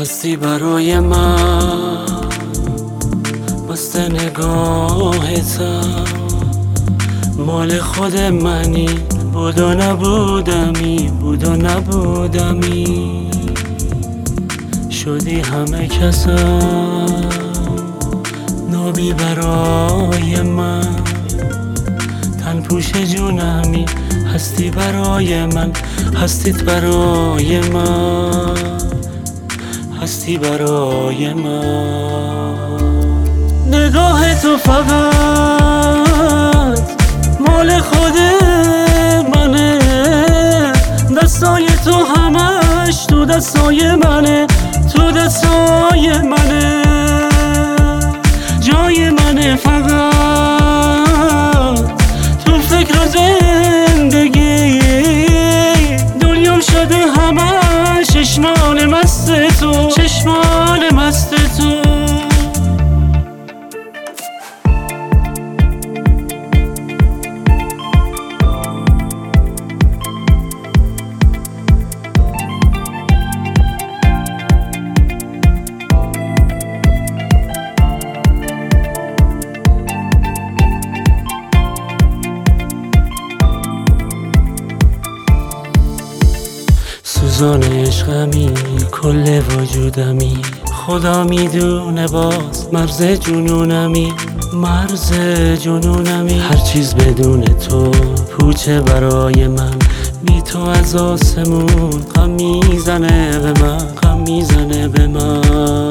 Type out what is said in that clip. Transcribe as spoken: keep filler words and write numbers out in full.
هستی برای من مست نگاهتم، مال خود منی، بود و نبودمی، بود و نبودمی، شدی همه کسم، نابی برای من، تن پوش جونمی، هستی برای من، هستیت برای من، هستی برای من. نگاه تو فقط مال خود منه، دستای تو همش تو دستای منه، تو دستای منه، جای منه فقط تو فکر و زندگی، دنیام شده همش چشمان مست تو، چشمان مست تو. سوزان عشقمی کل وجودمی، خدا میدونه باز مرز جنونمی، مرز جنونمی، هر چیز بدون تو پوچه برای من، بی تو از آسمون غم میزنه به من، غم میزنه به من.